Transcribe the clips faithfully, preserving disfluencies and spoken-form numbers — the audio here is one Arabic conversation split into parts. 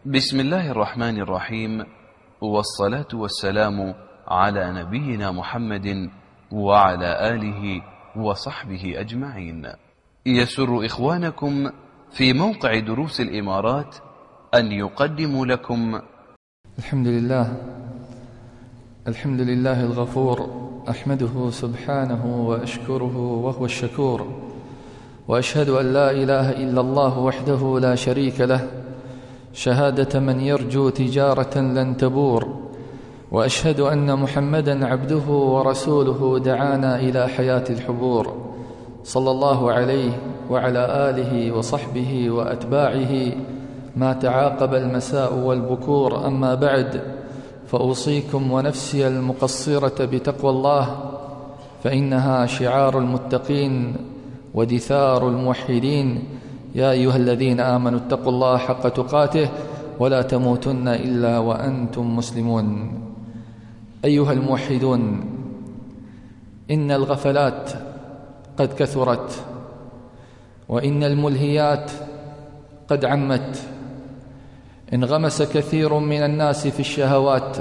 بسم الله الرحمن الرحيم، والصلاة والسلام على نبينا محمد وعلى آله وصحبه أجمعين. يسر إخوانكم في موقع دروس الإمارات أن يقدموا لكم الحمد لله الحمد لله الغفور، أحمده سبحانه وأشكره وهو الشكور، وأشهد أن لا إله إلا الله وحده لا شريك له شهادة من يرجو تجارة لن تبور، وأشهد أن محمدا عبده ورسوله دعانا إلى حياة الحبور، صلى الله عليه وعلى آله وصحبه وأتباعه ما تعاقب المساء والبكور. أما بعد، فأوصيكم ونفسي المقصرة بتقوى الله، فإنها شعار المتقين ودثار الموحدين. يا أيها الذين آمنوا اتقوا الله حق تقاته ولا تموتن إلا وأنتم مسلمون. أيها الموحدون، إن الغفلات قد كثرت، وإن الملهيات قد عمت. انغمس كثير من الناس في الشهوات،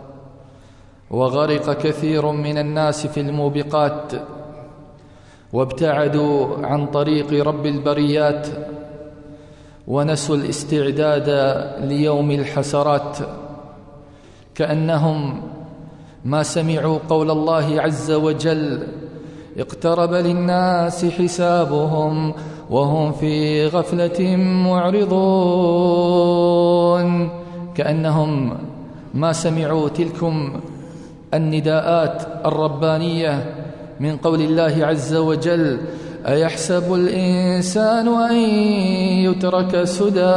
وغرق كثير من الناس في الموبقات، وابتعدوا عن طريق رب البريات، ونسوا الاستعداد ليوم الحسرات، كأنهم ما سمعوا قول الله عز وجل: اقترب للناس حسابهم وهم في غفلة معرضون. كأنهم ما سمعوا تلكم النداءات الربانية من قول الله عز وجل: أيحسب الإنسان أن يترك سدى.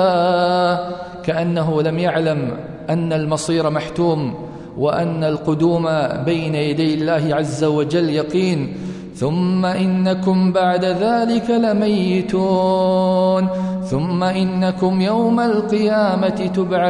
كأنه لم يعلم أن المصير محتوم، وأن القدوم بين يدي الله عز وجل يقين. ثم إنكم بعد ذلك لميتون ثم إنكم يوم القيامة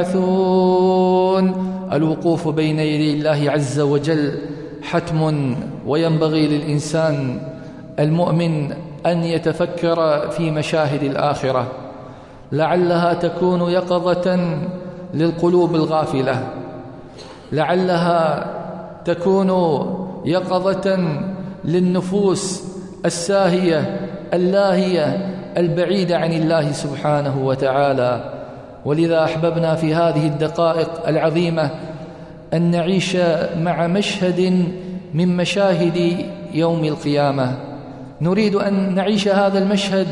تبعثون. الوقوف بين يدي الله عز وجل حتم، وينبغي للإنسان المؤمن أن يتفكر في مشاهد الآخرة، لعلها تكون يقظة للقلوب الغافلة، لعلها تكون يقظة للنفوس الساهية اللاهية البعيدة عن الله سبحانه وتعالى. ولذا أحببنا في هذه الدقائق العظيمة أن نعيش مع مشهد من مشاهد يوم القيامة. نريد أن نعيش هذا المشهد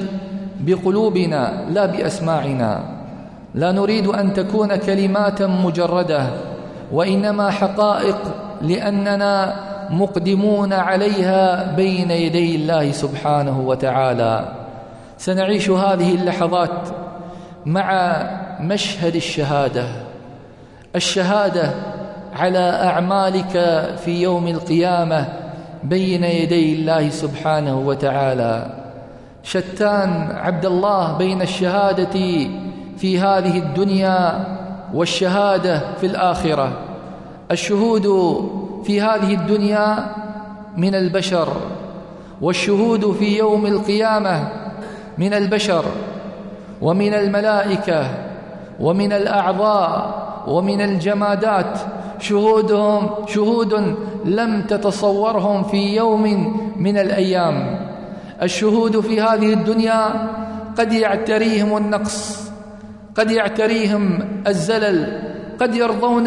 بقلوبنا لا بأسماعنا، لا نريد أن تكون كلمات مجردة، وإنما حقائق، لأننا مقدمون عليها بين يدي الله سبحانه وتعالى. سنعيش هذه اللحظات مع مشهد الشهادة، الشهادة على أعمالك في يوم القيامة بين يدي الله سبحانه وتعالى. شتان عبد الله بين الشهادة في هذه الدنيا والشهادة في الآخرة. الشهود في هذه الدنيا من البشر، والشهود في يوم القيامة من البشر ومن الملائكة ومن الأعضاء ومن الجمادات. شهودهم شهود لم تتصورهم في يوم من الأيام. الشهود في هذه الدنيا قد يعتريهم النقص، قد يعتريهم الزلل، قد يرضون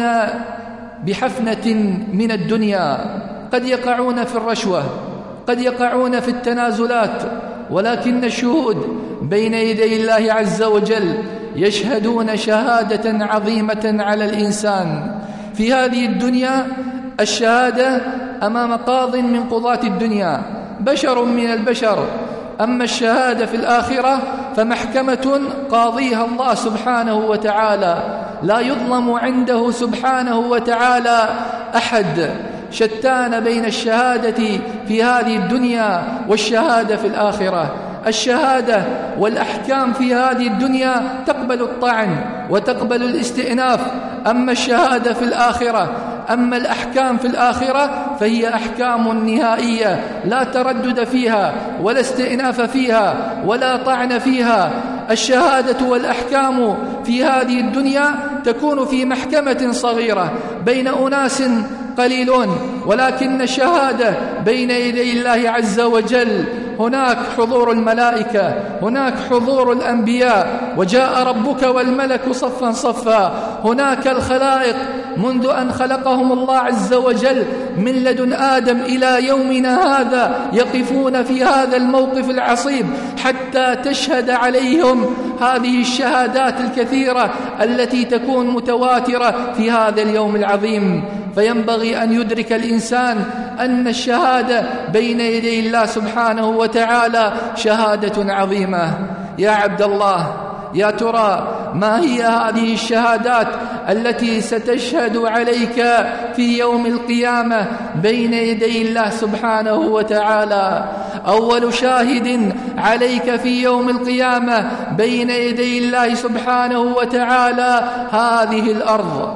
بحفنة من الدنيا، قد يقعون في الرشوة، قد يقعون في التنازلات، ولكن الشهود بين يدي الله عز وجل يشهدون شهادة عظيمة على الإنسان. في هذه الدنيا الشهادة أمام قاض من قضاة الدنيا، بشر من البشر. أما الشهادة في الآخرة فمحكمة قاضيها الله سبحانه وتعالى، لا يظلم عنده سبحانه وتعالى أحد. شتان بين الشهادة في هذه الدنيا والشهادة في الآخرة. الشهادة والأحكام في هذه الدنيا تقبل الطعن وتقبل الاستئناف، أما الشهادة في الآخرة أما الأحكام في الآخرة فهي أحكام نهائية لا تردد فيها ولا استئناف فيها ولا طعن فيها. الشهادة والأحكام في هذه الدنيا تكون في محكمة صغيرة بين أناس قليلون، ولكن الشهادة بين يدي الله عز وجل هناك حضور الملائكة، هناك حضور الأنبياء، وجاء ربك والملك صفا صفا. هناك الخلائق منذ أن خلقهم الله عز وجل من لدن آدم إلى يومنا هذا يقفون في هذا الموقف العصيب حتى تشهد عليهم هذه الشهادات الكثيرة التي تكون متواترة في هذا اليوم العظيم. فينبغي أن يدرك الإنسان أن الشهادة بين يدي الله سبحانه وتعالى شهادة عظيمة. يا عبد الله، يا ترى ما هي هذه الشهادات التي ستشهد عليك في يوم القيامة بين يدي الله سبحانه وتعالى؟ أول شاهد عليك في يوم القيامة بين يدي الله سبحانه وتعالى هذه الأرض.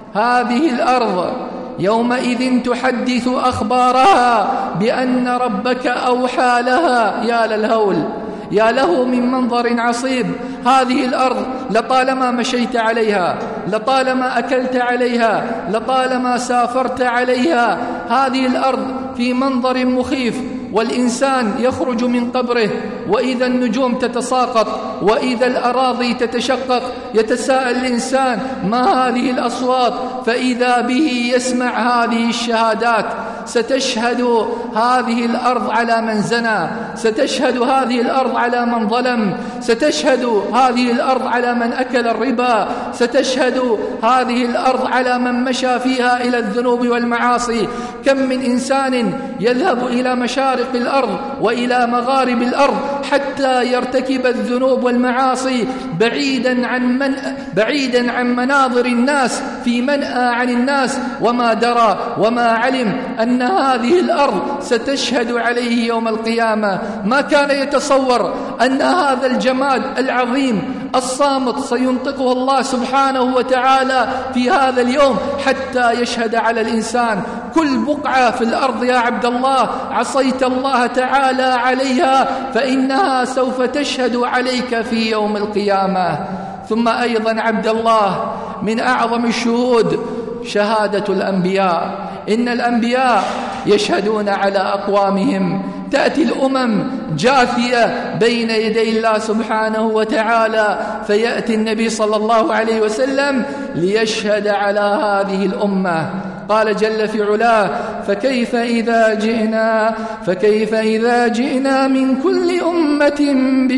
هذه الأرض يومئذ تحدث أخبارها بأن ربك أوحى لها. يا للهول، يا له من منظر عصيب. هذه الأرض لطالما مشيت عليها، لطالما أكلت عليها، لطالما سافرت عليها. هذه الأرض في منظر مخيف، والإنسان يخرج من قبره وإذا النجوم تتساقط وإذا الأراضي تتشقق يتساءل الإنسان ما هذه الأصوات، فإذا به يسمع هذه الشهادات. ستشهد هذه الأرض على من زنى، ستشهد هذه الأرض على من ظلم، ستشهد هذه الأرض على من أكل الربا، ستشهد هذه الأرض على من مشى فيها إلى الذنوب والمعاصي. كم من إنسان يذهب إلى مشارق الأرض وإلى مغارب الأرض حتى يرتكب الذنوب والمعاصي بعيدا عن من بعيدا عن مناظر الناس، في منأى عن الناس، وما درى وما علم أن هذه الأرض ستشهد عليه يوم القيامة. ما كان يتصور أن هذا الجماد العظيم الصامت سينطقه الله سبحانه وتعالى في هذا اليوم حتى يشهد على الإنسان. كل بقعة في الأرض يا عبد الله عصيت الله تعالى عليها فإنها سوف تشهد عليك في يوم القيامة. ثم أيضا عبد الله من أعظم الشهود شهادة الأنبياء. إن الأنبياء يشهدون على أقوامهم. تأتي الأمم جاثية بين يدي الله سبحانه وتعالى، فيأتي النبي صلى الله عليه وسلم ليشهد على هذه الأمة. قال جل في علاه: فكيف إذا جئنا فكيف إذا جئنا من كل أمة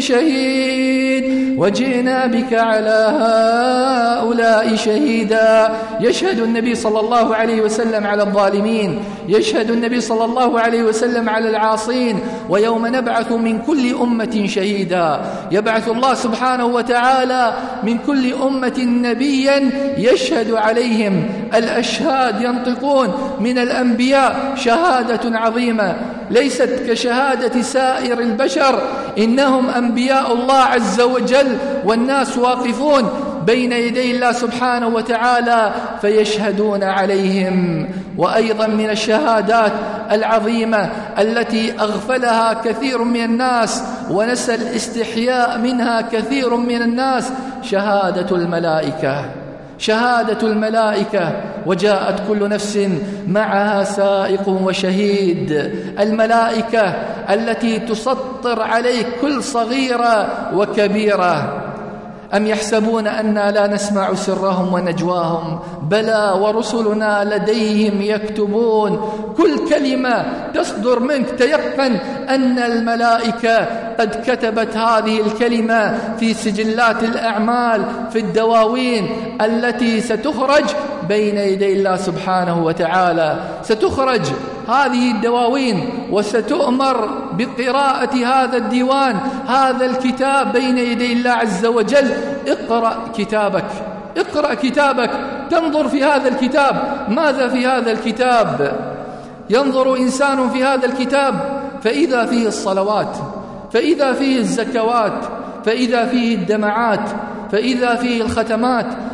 بشهيد وجئنا بك على هؤلاء شهيدا. يشهد النبي صلى الله عليه وسلم على الظالمين، يشهد النبي صلى الله عليه وسلم على العاصين. ويوم نبعث من كل أمة شهيدا، يبعث الله سبحانه وتعالى من كل أمة نبيا يشهد عليهم. الأشهاد ينطقون من الأنبياء شهادة عظيمة ليست كشهادة سائر البشر، إنهم أنبياء الله عز وجل والناس واقفون بين يدي الله سبحانه وتعالى فيشهدون عليهم. وأيضا من الشهادات العظيمة التي أغفلها كثير من الناس ونسى الاستحياء منها كثير من الناس شهادة الملائكة. شهادة الملائكة، وجاءت كل نفس معها سائق وشهيد. الملائكة التي تسطر عليك كل صغيرة وكبيرة. أم يحسبون أننا لا نسمع سرهم ونجواهم؟ بلى ورسلنا لديهم يكتبون. كل كلمة تصدر منك تيقن أن الملائكة قد كتبت هذه الكلمة في سجلات الأعمال، في الدواوين التي ستخرج بين يدي الله سبحانه وتعالى. ستخرج هذه الدواوين وستؤمر بقراءة هذا الديوان، هذا الكتاب بين يدي الله عز وجل. اقرأ كتابك، اقرأ كتابك، تنظر في هذا الكتاب. ماذا في هذا الكتاب؟ ينظر إنسان في هذا الكتاب فإذا فيه الصلوات، فإذا فيه الزكوات، فإذا فيه الدمعات، فإذا فيه الختمات.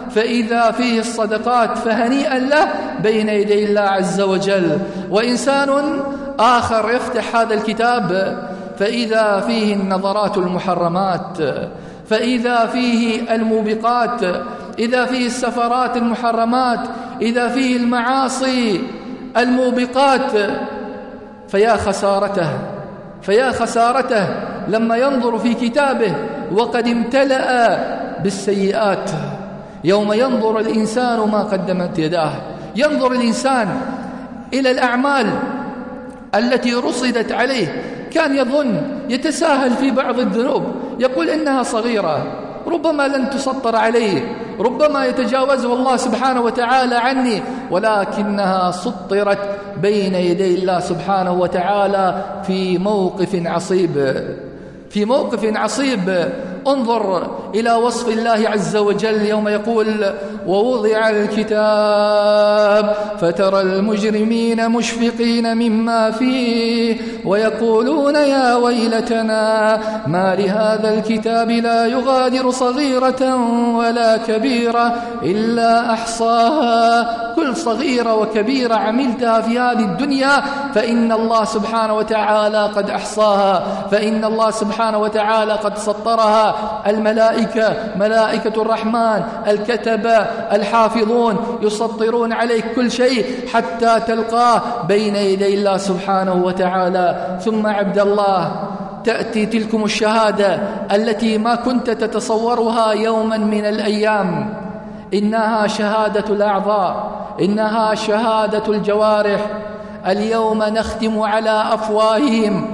فإذا فيه الصدقات فهنيئا له بين يدي الله عز وجل. وإنسان آخر يفتح هذا الكتاب فإذا فيه النظرات المحرمات، فإذا فيه الموبقات، إذا فيه السفرات المحرمات، إذا فيه المعاصي الموبقات، فيا خسارته فيا خسارته لما ينظر في كتابه وقد امتلأ بالسيئات. يوم ينظر الإنسان ما قدمت يداه، ينظر الإنسان إلى الأعمال التي رصدت عليه، كان يظن يتساهل في بعض الذنوب، يقول إنها صغيرة ربما لن تسطر عليه، ربما يتجاوزه الله سبحانه وتعالى عني، ولكنها سطرت بين يدي الله سبحانه وتعالى في موقف عصيب في موقف عصيب. انظر إلى وصف الله عز وجل يوم يقول: ووضع الكتاب فترى المجرمين مشفقين مما فيه ويقولون يا ويلتنا ما لهذا الكتاب لا يغادر صغيرة ولا كبيرة إلا أحصاها. كل صغيرة وكبيرة عملتها في هذه الدنيا فإن الله سبحانه وتعالى قد أحصاها، فإن الله سبحانه وتعالى قد سطرها. الملائكة ملائكة الرحمن الكتبة الحافظون يسطرون عليك كل شيء حتى تلقاه بين يدي الله سبحانه وتعالى. ثم عبد الله تأتي تلكم الشهادة التي ما كنت تتصورها يوما من الأيام، إنها شهادة الأعضاء، إنها شهادة الجوارح. اليوم نختم على أفواههم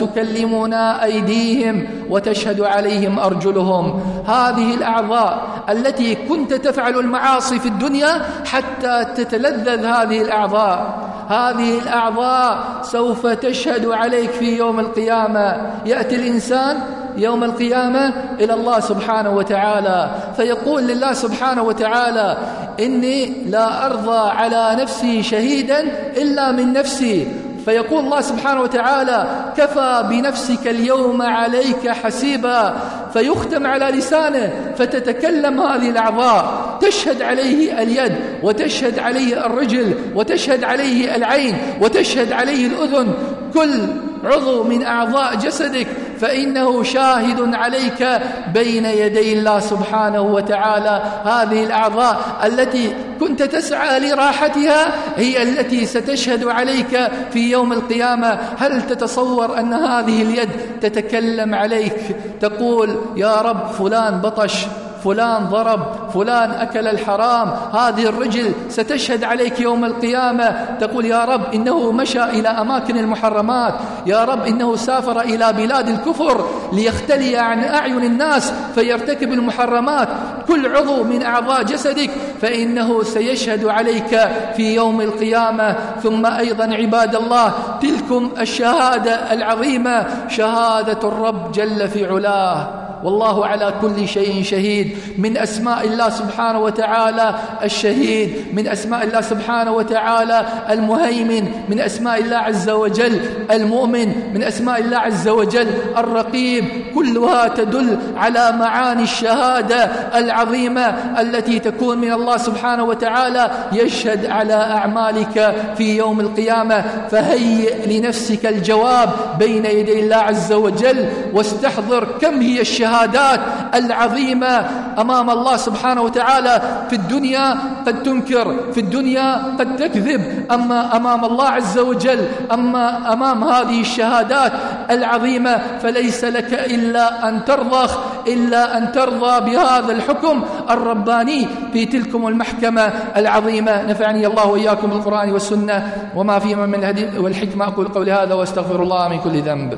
وتكلمنا أيديهم وتشهد عليهم أرجلهم. هذه الأعضاء التي كنت تفعل المعاصي في الدنيا حتى تتلذذ هذه الأعضاء، هذه الأعضاء سوف تشهد عليك في يوم القيامة. يأتي الإنسان يوم القيامة إلى الله سبحانه وتعالى فيقول لله سبحانه وتعالى: إني لا أرضى على نفسي شهيدا إلا من نفسي. فيقول الله سبحانه وتعالى: كفى بنفسك اليوم عليك حسيبا. فيختم على لسانه فتتكلم هذه الأعضاء، تشهد عليه اليد وتشهد عليه الرجل وتشهد عليه العين وتشهد عليه الأذن، كل عضو من أعضاء جسدك فإنه شاهد عليك بين يدي الله سبحانه وتعالى. هذه الأعضاء التي كنت تسعى لراحتها هي التي ستشهد عليك في يوم القيامة. هل تتصور أن هذه اليد تتكلم عليك تقول: يا رب فلان بطش، فلان ضرب، فلان أكل الحرام. هذه الرجل ستشهد عليك يوم القيامة تقول: يا رب إنه مشى إلى أماكن المحرمات، يا رب إنه سافر إلى بلاد الكفر ليختلي عن أعين الناس فيرتكب المحرمات. كل عضو من أعضاء جسدك فإنه سيشهد عليك في يوم القيامة. ثم أيضا عباد الله تلكم الشهادة العظيمة، شهادة الرب جل في علاه، والله على كل شيء شهيد. من أسماء الله سبحانه وتعالى الشهيد، من أسماء الله سبحانه وتعالى المهيمن، من أسماء الله عز وجل المؤمن، من أسماء الله عز وجل الرقيب. كلها تدل على معاني الشهادة العظيمة التي تكون من الله سبحانه وتعالى، يشهد على أعمالك في يوم القيامة. فهيئ لنفسك الجواب بين يدي الله عز وجل واستحضر كم هي الشهادة الشهادات العظيمة أمام الله سبحانه وتعالى. في الدنيا قد تنكر، في الدنيا قد تكذب، أما أمام الله عز وجل، أما أمام هذه الشهادات العظيمة فليس لك إلا أن ترضخ، إلا أن ترضى بهذا الحكم الرباني في تلكم المحكمة العظيمة. نفعني الله وإياكم بالقرآن والسنة وما فيهما من الهدي والحكمة. أقول قولي هذا واستغفر الله من كل ذنب.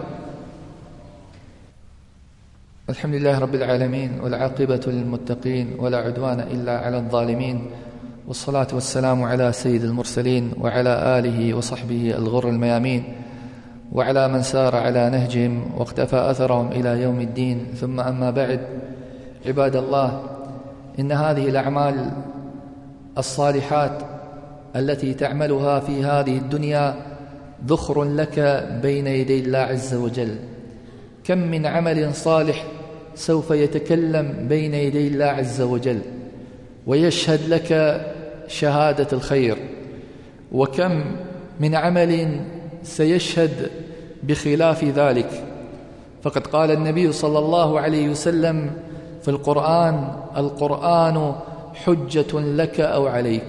الحمد لله رب العالمين، والعاقبة للمتقين، ولا عدوان إلا على الظالمين، والصلاة والسلام على سيد المرسلين وعلى آله وصحبه الغر الميامين، وعلى من سار على نهجهم واقتفى أثرهم إلى يوم الدين. ثم أما بعد، عباد الله، إن هذه الأعمال الصالحات التي تعملها في هذه الدنيا ذخر لك بين يدي الله عز وجل. كم من عمل صالح سوف يتكلم بين يدي الله عز وجل، ويشهد لك شهادة الخير، وكم من عمل سيشهد بخلاف ذلك. فقد قال النبي صلى الله عليه وسلم في القرآن: القرآن حجة لك أو عليك.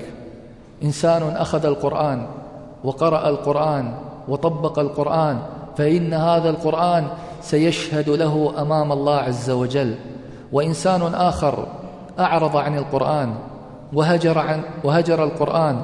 إنسان أخذ القرآن وقرأ القرآن وطبق القرآن، فإن هذا القرآن سيشهد له أمام الله عز وجل. وإنسان آخر أعرض عن القرآن وهجر, عن وهجر القرآن،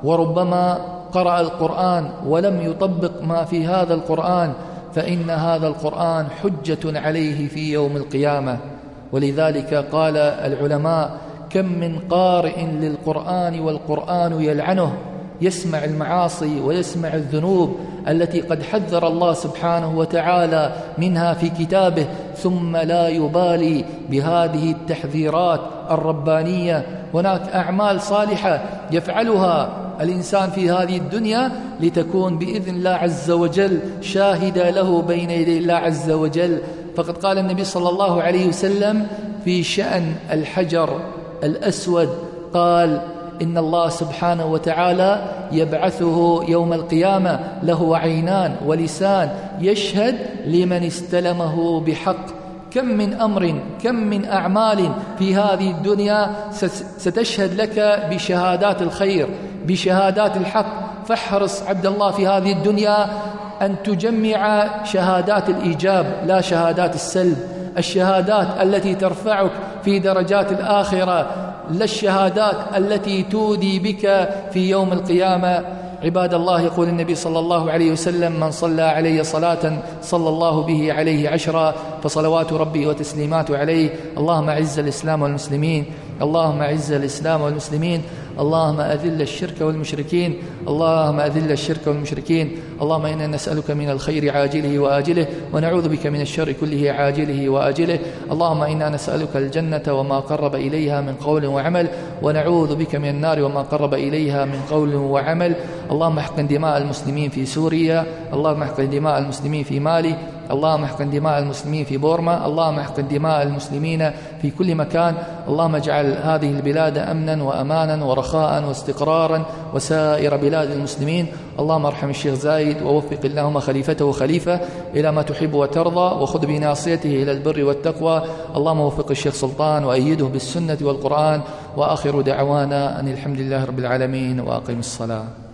وربما قرأ القرآن ولم يطبق ما في هذا القرآن، فإن هذا القرآن حجة عليه في يوم القيامة. ولذلك قال العلماء: كم من قارئ للقرآن والقرآن يلعنه، يسمع المعاصي ويسمع الذنوب التي قد حذر الله سبحانه وتعالى منها في كتابه، ثم لا يبالي بهذه التحذيرات الربانية. هناك أعمال صالحة يفعلها الإنسان في هذه الدنيا لتكون بإذن الله عز وجل شاهدة له بين يدي الله عز وجل. فقد قال النبي صلى الله عليه وسلم في شأن الحجر الأسود، قال: إن الله سبحانه وتعالى يبعثه يوم القيامة له عينان ولسان يشهد لمن استلمه بحق. كم من أمر، كم من أعمال في هذه الدنيا ستشهد لك بشهادات الخير، بشهادات الحق. فاحرص عبد الله في هذه الدنيا أن تجمع شهادات الإيجاب لا شهادات السلب، الشهادات التي ترفعك في درجات الآخرة، لا الشهادات التي تودي بك في يوم القيامة. عباد الله، يقول النبي صلى الله عليه وسلم: من صلى علي صلاة صلى الله به عليه عشرا، فصلوات ربي وتسليماته عليه. اللهم أعز الإسلام والمسلمين، اللهم أعز الإسلام والمسلمين، اللهم أذل الشرك والمشركين، اللهم أذل الشرك والمشركين. اللهم إنا نسألك من الخير عاجله وآجله، ونعوذ بك من الشر كله عاجله وآجله. اللهم إنا نسألك الجنة وما قرب إليها من قول وعمل، ونعوذ بك من النار وما قرب إليها من قول وعمل. اللهم احقن دماء المسلمين في سوريا، اللهم احقن دماء المسلمين في مالي، اللهم احقن دماء المسلمين في بورما، اللهم احقن دماء المسلمين في كل مكان. اللهم اجعل هذه البلاد أمنا وأمانا ورخاء واستقرارا، وسائر بلاد المسلمين. اللهم ارحم الشيخ زايد، ووفق اللهم خليفته خليفة إلى ما تحب وترضى، وخذ بناصيته إلى البر والتقوى. اللهم وفق الشيخ سلطان وأيده بالسنة والقرآن. وآخر دعوانا أن الحمد لله رب العالمين، وأقم الصلاة.